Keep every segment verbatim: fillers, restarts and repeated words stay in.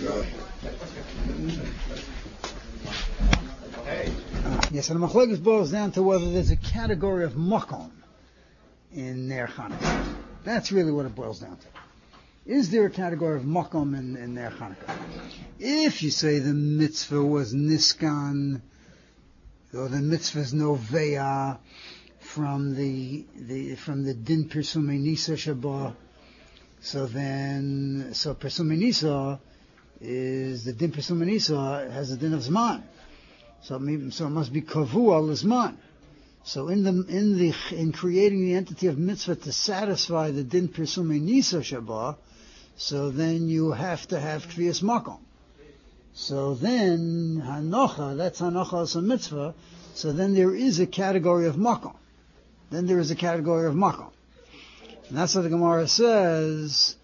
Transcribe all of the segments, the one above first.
Yes, and the machlokes boils down to whether there's a category of makom in Ner Chanukah. That's really what it boils down to. Is there a category of makom in, in Ner Chanukah? If you say the mitzvah was niskan, or the mitzvah is noveya from the, the from the din persumei nisa shaba, so then so persumei nisa is the din persumei nisa has a din of zman. So it, so it must be kavu al zman. So in the in the in creating the entity of mitzvah to satisfy the din persumei nisa shaba, so then you have to have kviyas makom. So then hanocha, that's hanocha as a mitzvah. So then there is a category of makom. Then there is a category of makom, and that's what the Gemara says.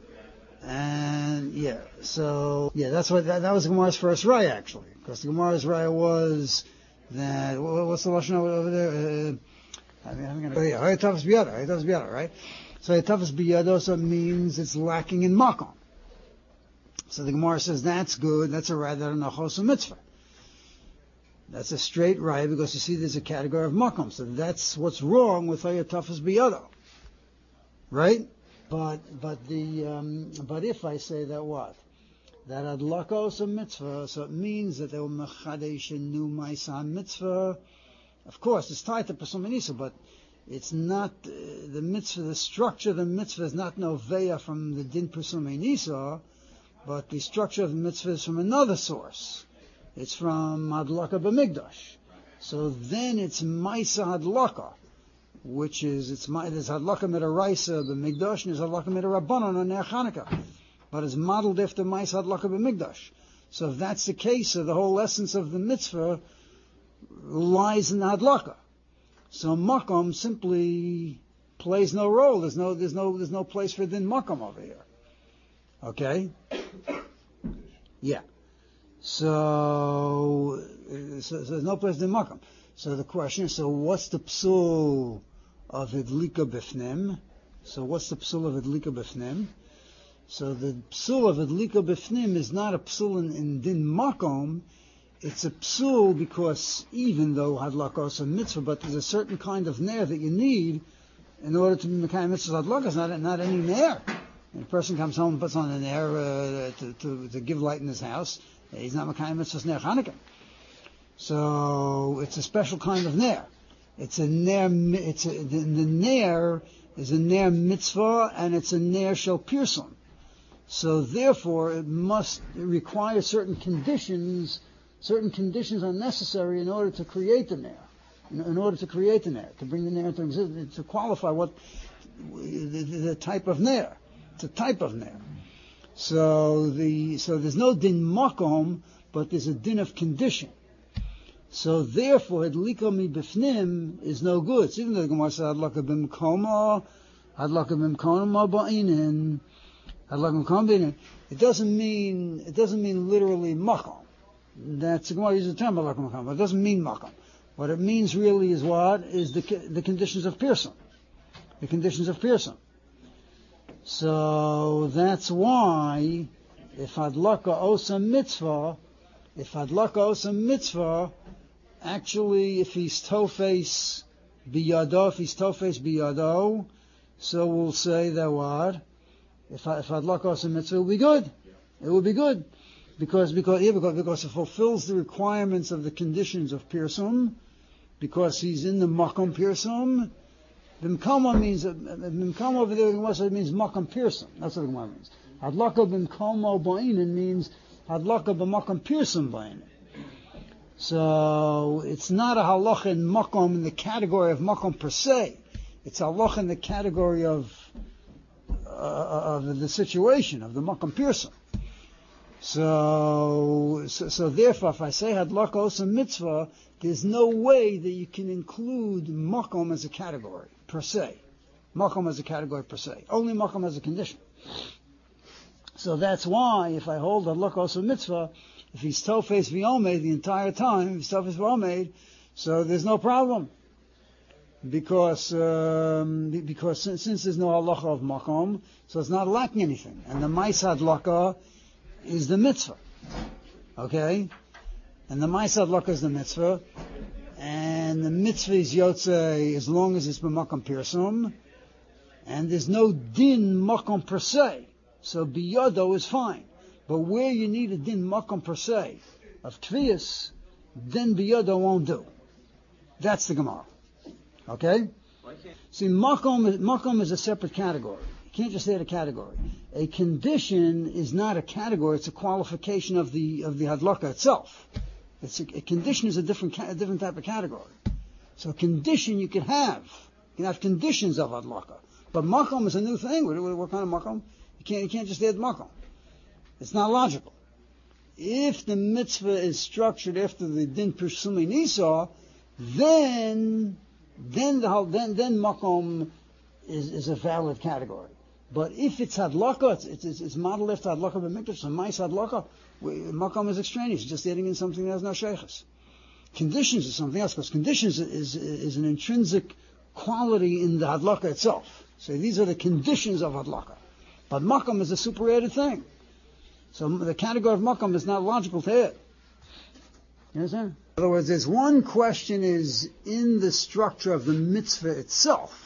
And yeah, so yeah, that's what that, that was the Gemara's first raya actually, because the Gemara's raya was that what's the lashon over there? Uh, I mean, I'm gonna oh yeah, hayatavas biyado, hayatavas biyado, right? So hayatavas biyado also means it's lacking in makom. So the Gemara says that's good. That's a raya that anachos mitzvah. That's a straight raya because you see there's a category of makom. So that's what's wrong with hayatavas biyado, right? But but the um, but if I say that what that adlaka is a mitzvah, so it means that they were mechadesh and new ma'isa mitzvah. Of course, it's tied to persumei nisa, but it's not uh, the mitzvah. The structure of the mitzvah is not noveya from the din persumei nisa, but the structure of the mitzvah is from another source. It's from adlaka b'migdash. So then it's ma'isa adlaka, which is, it's there's hadlaka midaraisa b'migdash, and there's hadlaka midarabbanon on Ner Chanukah, but it's modeled after ma'is hadlaka b'migdash. So if that's the case, so the whole essence of the mitzvah lies in the hadlaka. So makom simply plays no role. There's no, there's no, there's no place for din makom over here. Okay? Yeah. So, so, so there's no place din makom. So the question is, so what's the psul of Idlika Bifnim? So what's the psul of Idlika Bifnim? So the psul of Idlika Bifnim is not a psul in, in din makom. It's a psul because even though hadlaka is a mitzvah, but there's a certain kind of ner that you need in order to be mekayim mitzvah hadlaka. It's not, not any ner. When a person comes home and puts on a ner uh, to, to, to give light in his house, he's not mekayim mitzvah ner Chanukah. So it's a special kind of ner. It's a ner. It's a, the, the ner is a ner mitzvah, and it's a ner shel pirson. So therefore, it must require certain conditions. Certain conditions are necessary in order to create the ner. In, in order to create the ner, to bring the ner into existence, to qualify what the, the, the type of ner. It's a type of ner. So the so there's no din makom, but there's a din of condition. So therefore, hadlika mi bifnim is no good. So even though the Gemara said hadlaka b'mkoma, hadlaka b'mkoma ba'inin, hadlaka b'mkoma ba'inin, it doesn't mean it doesn't mean literally makom. That's the Gemara uses the term hadlaka b'mkoma, but it doesn't mean makom. What it means really is what is the the conditions of pirson, the conditions of pirson. So that's why if hadlaka osa mitzvah, if hadlaka osa mitzvah. Actually, if he's tofes biyado, if he's tofes biyado, so we'll say that what? If if hadlaka as a mitzvah, it will be good. It will be good because because yeah, because because it fulfills the requirements of the conditions of pirsum, because he's in the makom pirsum. Bimkama means bimkama over there it means makom pirsum. That's what the Gemara means. Hadlaka bimkama ba'inin means hadlaka b'makom pirsum ba'inin. So it's not a halacha in makom in the category of makom per se. It's a halacha in the category of uh, of the situation of the makom pirson. So, so so therefore, if I say hadlaka osa mitzvah, there's no way that you can include makom as a category per se. Makom as a category per se. Only makom as a condition. So that's why if I hold hadlaka osa mitzvah, if he's tofes v'omed the entire time, if he's tofes v'omed, so there's no problem. Because um, because since, since there's no halacha of makom, so it's not lacking anything. And the ma'is hadlaka is the mitzvah. Okay? And the Ma'aseh Hadlaka is the mitzvah. And the mitzvah is Yotzei as long as it's b'makom pirsum. And there's no din makom per se. So biyado is fine. But where you need a din makom per se of tviyas, then biyado won't do. That's the Gemara. Okay? See, makom, makom is a separate category. You can't just add a category. A condition is not a category, it's a qualification of the of the hadlaka itself. It's a, a condition is a different a different type of category. So a condition you can have. You can have conditions of hadlaka. But makom is a new thing. What, what, what kind of makom? You can't you can't just add makom. It's not logical. If the mitzvah is structured after the din pirsumi nisa, then then the whole, then then makom is, is a valid category. But if it's hadlaka, it's, it's, it's modeled after hadlaka b'mikdash, so mais hadlaka, makom is extraneous, just adding in something that has no sheikhus. Conditions is something else, because conditions is, is an intrinsic quality in the hadlaka itself. So these are the conditions of hadlaka. But makom is a super added thing. So the category of makom is not logical to add. You understand? In other words, there's one question is in the structure of the mitzvah itself.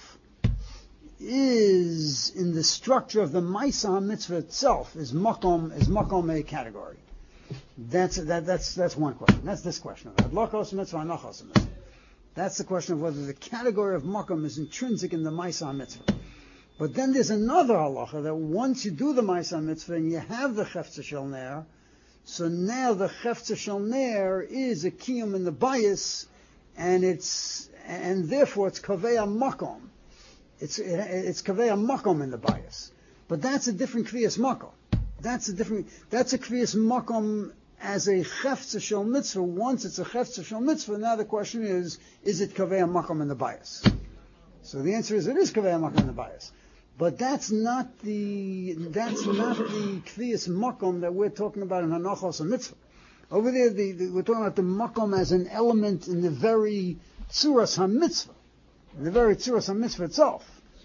Is in the structure of the Ma'aseh mitzvah itself, is makom is makom a category? That's that that's that's one question. That's this question. Hadlakos mitzvah, nachos mitzvah. That's the question of whether the category of makom is intrinsic in the Ma'aseh mitzvah. But then there's another halacha that once you do the Ma'aseh mitzvah and you have the chefza shel ner, so now the chefza shel ner is a kiyum in the bias, and it's and therefore it's kaveya makom. It's it's kaveya makom in the bias, but that's a different kriyas makom. That's a different. That's a kriyas makom as a chefza shel mitzvah. Once it's a chefza shel mitzvah, now the question is: is it kaveya makom in the bias? So the answer is it is kaveya makom in the bias, but that's not the that's not the kriyas makom that we're talking about in hanachos and mitzvah. Over there, the, the, we're talking about the makom as an element in the very tzuras ha-mitzvah. The very tzuras mitzvah itself.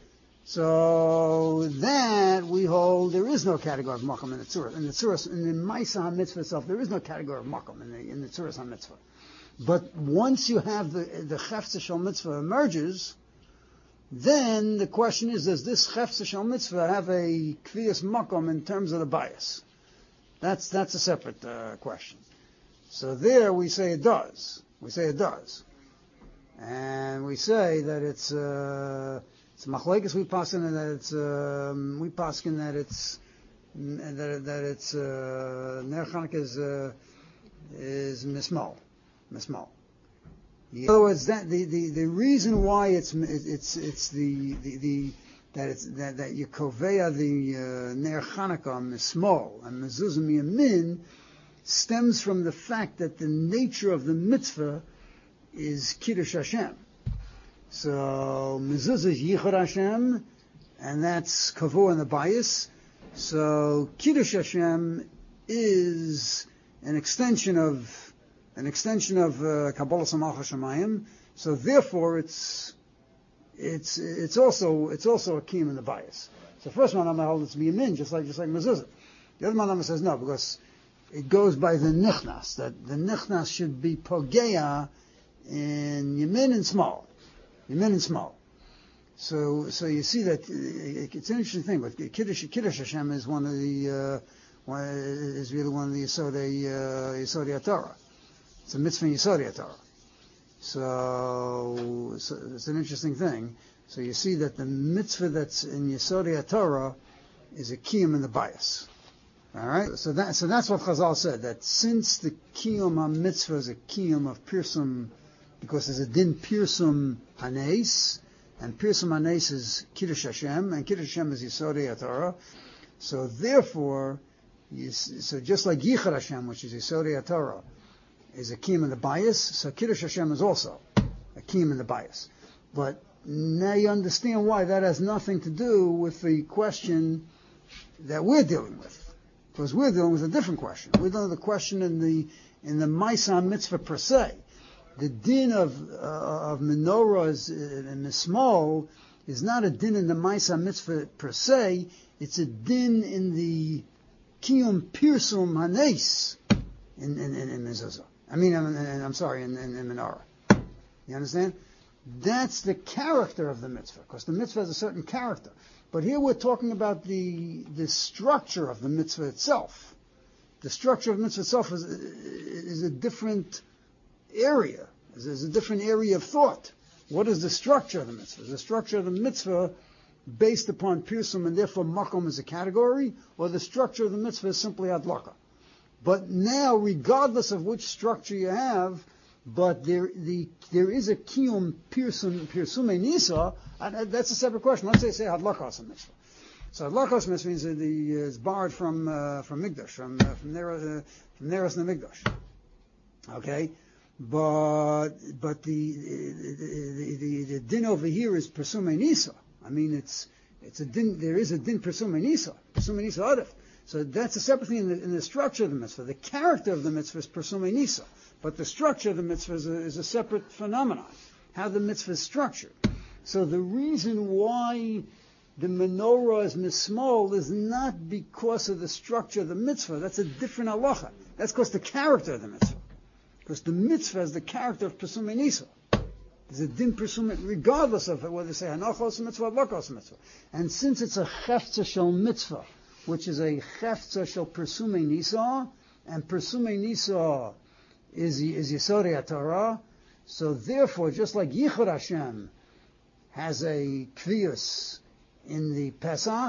So that we hold there is no category of makom in the tzuras. In the tzuras, in the Ma'aseh mitzvah itself, there is no category of makom in the in the tzuras mitzvah. But once you have the the chefza shel mitzvah emerges, then the question is: does this chefza shel mitzvah have a kviyas makom in terms of the bias? That's that's a separate uh, question. So there we say it does. We say it does. And we say that it's uh, it's machlekes we paskin and that it's um, we paskin that it's that that it's uh, ner Chanukah is uh, is mismal, mismal. In other words, that the, the, the reason why it's it's it's the the, the that it's that that you koveya the uh, ner Chanukah mismal and mezuzah miyamin stems from the fact that the nature of the mitzvah is Kiddush Hashem. So mezuzah is Yichud Hashem, and that's kavur in the bias. So Kiddush Hashem is an extension of an extension of uh, Kabbalah Samach Hashemayim. So therefore, it's it's it's also it's also a kiyum in the bias. So first one I'm hold it's miyamin, just like just like mezuzah. The other one says no, because it goes by the nichnas, that the nichnas should be pogeya in Yemin and small, Yemin and small. So, so you see that it's an interesting thing. But Kiddush, Kiddush Hashem is one of the, uh, one, is really one of the Yesodei, uh, Yesodei Torah. It's a mitzvah in Yesodei Torah. So, so, it's an interesting thing. So you see that the mitzvah that's in Yesodei Torah is a kiyum in the bias. All right. So that, so that's what Chazal said. That since the kiyum ha-mitzvah is a kiyum of pirsum, because there's a din pirsum hanes, and pirsum hanes is Kiddush Hashem, and Kiddush Hashem is Yesodei Torah. So therefore, you, so just like Yichud Hashem, which is Yesodei Torah, is a kiyum in the bias, so Kiddush Hashem is also a kiyum in the bias. But now you understand why that has nothing to do with the question that we're dealing with. Because we're dealing with a different question. We're dealing with the question in the in the Ma'aseh mitzvah per se. The din of uh, of menorahs and mismol is not a din in the Ma'aseh mitzvah per se. It's a din in the kiyum pirsum hanes in in in, in mezuzah. I mean, I'm, I'm sorry, in, in, in menorah. You understand? That's the character of the mitzvah, because the mitzvah has a certain character. But here we're talking about the the structure of the mitzvah itself. The structure of the mitzvah itself is, is a different area. Is a different area of thought. What is the structure of the mitzvah? Is the structure of the mitzvah based upon pirsum and therefore makom is a category, or the structure of the mitzvah is simply adlaka? But now, regardless of which structure you have, but there the there is a kiyum pirsum pirsume nisa, and that's a separate question. Let's say say hadlakas mitzvah. So hadlakas mitzvah means that the uh, is borrowed from uh, from Mikdash, from uh, from Neros uh, from Neros and Mikdash. Okay, but but the the, the the din over here is pirsume nisa. I mean, it's it's a din. There is a din pirsume nisa, pirsume nisa adif. So that's a separate thing in the, in the structure of the mitzvah. The character of the mitzvah is pirsume nisa. But the structure of the mitzvah is a, is a separate phenomenon, how the mitzvah is structured. So the reason why the menorah is mismol is not because of the structure of the mitzvah. That's a different halacha. That's because the character of the mitzvah. Because the mitzvah has the character of Pesum Nisa. There's a din Pesum, regardless of whether they say Hanachos mitzvah or Lakos mitzvah. And since it's a Chefza Shel mitzvah, which is a Chefza Shel Pesum Nisa, and Pesum Nisa is is Yesodei Torah, so therefore, just like Yichud Hashem has a Kviyus in the Pesach,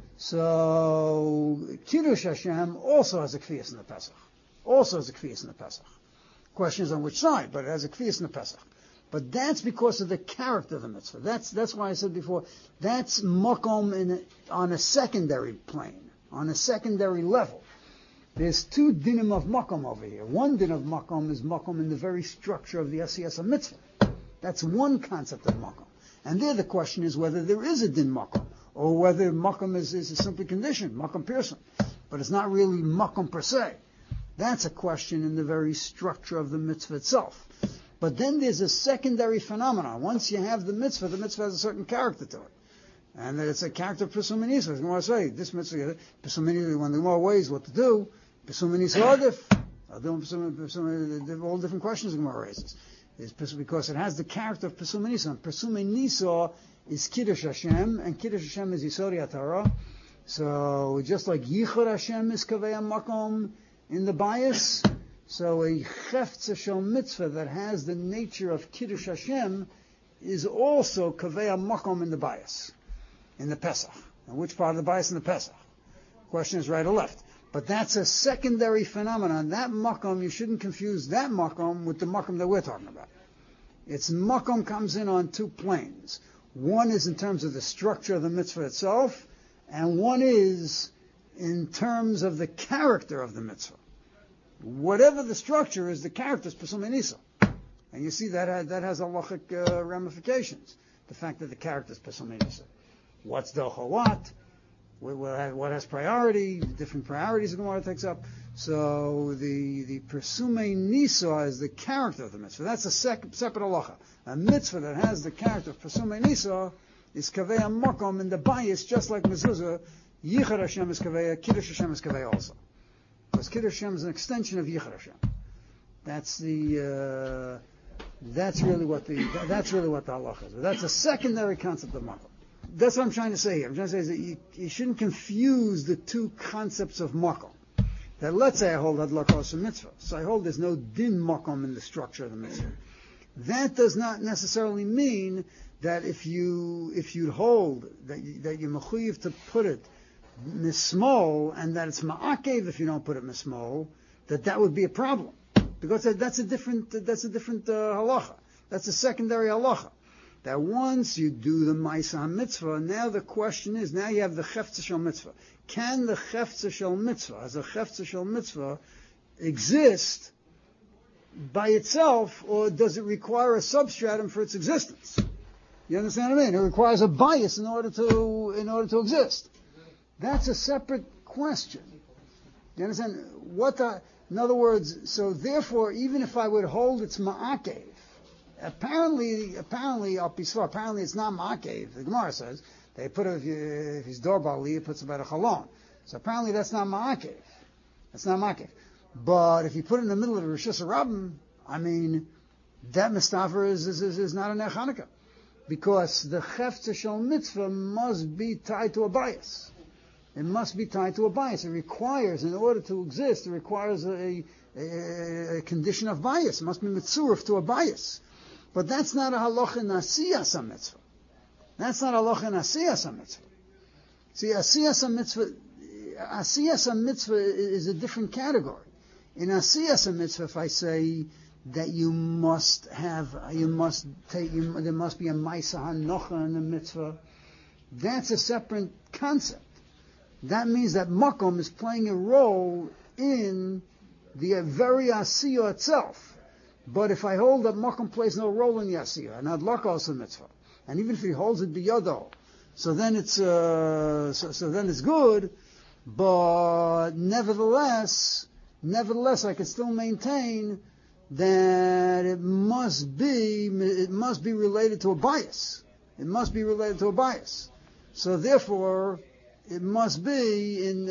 so Kiddush Hashem also has a Kviyus in the Pesach. Also has a Kviyus in the Pesach. Question is on which side, but it has a Kviyus in the Pesach. But that's because of the character of the mitzvah. That's that's why I said before, that's makom in a, on a secondary plane, on a secondary level. There's two dinim of makom over here. One din of makom is makom in the very structure of the asiyas mitzvah. That's one concept of makom. And there the question is whether there is a din makom, or whether makom is, is a simply condition, makom person. But it's not really makom per se. That's a question in the very structure of the mitzvah itself. But then there's a secondary phenomenon. Once you have the mitzvah, the mitzvah has a certain character to it. And it's a character of Pesum Nisa. I was going to say, this mitzvah, Pesum Nisa, one of the more ways what to do, Pesum Nisa Adif, all different questions the Gemara raises. It's because it has the character of Pesum Nisa. And Pesum Nisa is Kiddush Hashem, and Kiddush Hashem is Yisori Torah. So just like Yichud Hashem is Kavei Makom in the bias, so a Chefza Shel mitzvah that has the nature of Kiddush Hashem is also Kavei Makom in the bias, in the Pesach. And which part of the bias in the Pesach? Question is right or left. But that's a secondary phenomenon. That makom, you shouldn't confuse that makom with the makom that we're talking about. Its makom comes in on two planes. One is in terms of the structure of the mitzvah itself, and one is in terms of the character of the mitzvah. Whatever the structure is, the character is Pesum Nisa. And you see that that has halachic uh, ramifications. The fact that the character is Pesum Nisa. What's the what? What has priority? Different priorities the Gemara takes up. So the the Pesumei Nisa is the character of the mitzvah. That's a sec, separate halacha. A mitzvah that has the character of Pesumei Nisa is Kavei Makom in the bias, just like mezuzah. Yichud Hashem is Kavei, Kiddush Hashem is Kavei also. Because Kiddush Hashem is an extension of Yichud Hashem. That's the uh, that's really what the that's really what the halacha is. But that's a secondary concept of makom. That's what I'm trying to say here. I'm trying to say is that you, you shouldn't confuse the two concepts of makom. That let's say I hold hadlakos mitzvah, so I hold there's no din makom in the structure of the mitzvah. That does not necessarily mean that if you if you hold that you, that you're mechuyev to put it mismol and that it's ma'akev if you don't put it mismol, that that would be a problem because that, that's a different that's a different uh, halacha. That's a secondary halacha. That once you do the Ma'aseh mitzvah, now the question is, now you have the Chefza Shel mitzvah. Can the Chefza Shel mitzvah, as a Chefza Shel mitzvah, exist by itself, or does it require a substratum for its existence? You understand what I mean? It requires a bias in order to in order to exist. That's a separate question. You understand? What the, in other words, so therefore, even if I would hold it's ma'akev, Apparently, apparently, apparently it's not ma'akev. The Gemara says they put a, if he's dor bali, he puts about a chalon. So apparently that's not ma'akev. That's not ma'akev. But if you put it in the middle of the Rosh Hashanah, I mean, that mistafer is, is, is, is not a Ner Chanukah. Because the Chefetz Shel Mitzvah must be tied to a bias. It must be tied to a bias. It requires, in order to exist, it requires a, a, a condition of bias. It must be mitzuruf to a bias. But that's not a halacha in Asiyas HaMitzvah. That's not a halacha in Asiyas HaMitzvah. See, Asiyas HaMitzvah, Asiyas HaMitzvah is a different category. In Asiyas HaMitzvah, if I say that you must have, you must take, you, there must be a Maisa HaNocha in the mitzvah, that's a separate concept. That means that Makom is playing a role in the very Asiyah itself. But if I hold that Makom plays no role in the Asiyah, and Adlaka also mitzvah, and even if he holds it biyado, so then it's uh, so, so then it's good. But nevertheless, nevertheless, I can still maintain that it must be it must be related to a bias. It must be related to a bias. So therefore, it must be in.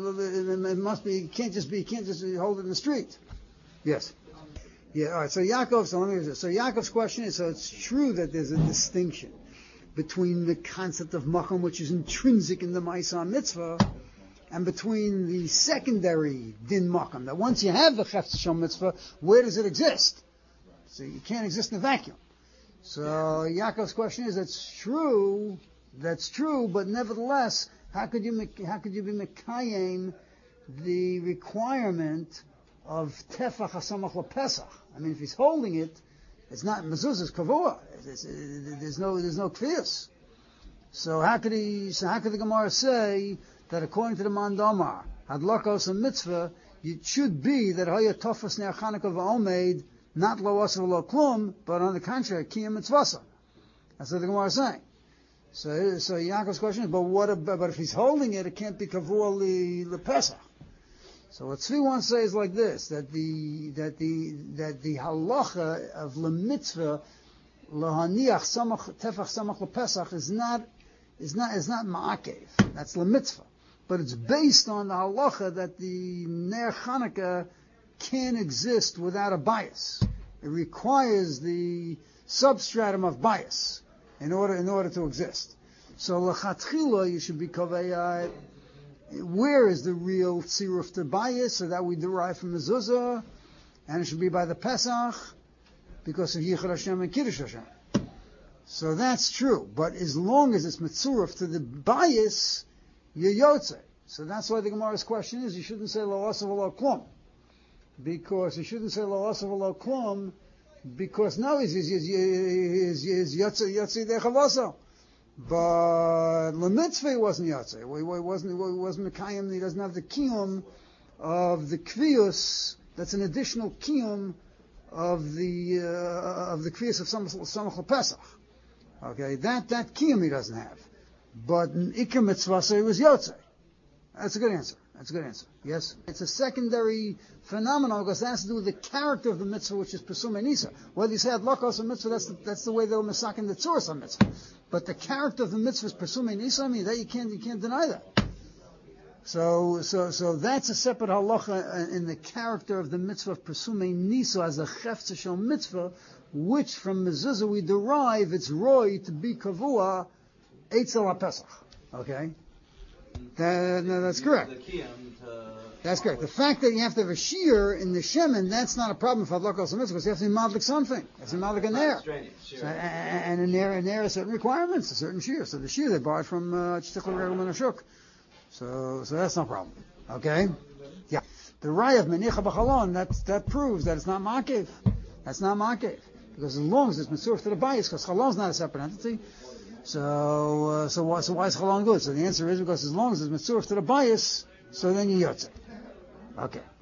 It must be. It can't just be. You can't just hold it in the street. Yes. Yeah. All right. So Yaakov. So let me. So Yaakov's question is: so it's true that there's a distinction between the concept of makom, which is intrinsic in the Ma'aseh Mitzvah, and between the secondary din makom. That once you have the Chefetz Shel Mitzvah, where does it exist? So you can't exist in a vacuum. So Yaakov's question is: that's true. That's true, but nevertheless, how could you how could you be mekayim the requirement of tefach hasamach lePesach? I mean, if he's holding it, it's not mezuzah's kavua. There's no there's no kviyus. So how could he? So how could the Gemara say that according to the Mandamar hadlakos a mitzvah, it should be that haya tofas ner Chanukah va'omeid not lo aser lo klum, but on the contrary kiyam mitzvasa. That's what the Gemara is saying. So, so Yaakov's question is, but what about, but if he's holding it, it can't be kavua li lePesach. So what Tzvi wants to say is like this, that the, that the, that the halacha of lemitzvah, lahaniach samach, tefach samach lePesach is not, is not, is not ma'akev. That's lemitzvah. But it's based on the halacha that the Ner Chanukah can't exist without a bias. It requires the substratum of bias in order in order to exist. So l'chatchila, you should be kovei, where is the real tziruf to bias, so that we derive from the zuzah, and it should be by the Pesach, because of Yichud Hashem and Kiddush Hashem. So that's true, but as long as it's mitzuruf to the bias, you're yotze. So that's why the Gemara's question is, you shouldn't say lo asav lo klum, because you shouldn't say lo asav lo klum, because now he's he's he's he's yotze yotze dechavasa, but lemitzvah he wasn't yotze. He wasn't he wasn't mekayim. He doesn't have the kiyum of the kviyus. That's an additional kiyum of the uh, of the kviyus of samach lePesach. Okay, that that kiyum he doesn't have, but in ikar mitzvah so he was yotze. That's a good answer. That's a good answer. Yes? It's a secondary phenomenon because it has to do with the character of the mitzvah, which is Pesumei Nisa. Whether you say Adlakos or mitzvah, that's the, that's the way they'll masak in the Tzuras on mitzvah. But the character of the mitzvah is Pesumei Nisa. I mean, that you can't, you can't deny that. So, so, so that's a separate halacha in the character of the mitzvah of Pesumei Nisa as a Chefetz Shel Mitzvah, which from mezuzah we derive its roy to be kavua Eitzel HaPesach. Okay? That, no, that's correct. That's correct. The fact that you have to have a shear in the shemen, that's not a problem for Adlakos HaMitzvah, because you have to be madlik something. You have to be madlik a ner. So, and a ner, a ner has certain requirements, a certain shear. So the shear they borrowed from Tztikla Regel and Ashuk. So, so that's no problem. Okay? Yeah. The Raya of Menicha B'Chalon, that, that proves that it's not Ma'akev. That's not Ma'akev. Because as long as it's Mitzurf to the bias, because Chalon is not a separate entity, So, uh, so why, so why is Chalon good? So the answer is because as long as it's mitzurf to the bias, so then you yotze. Okay.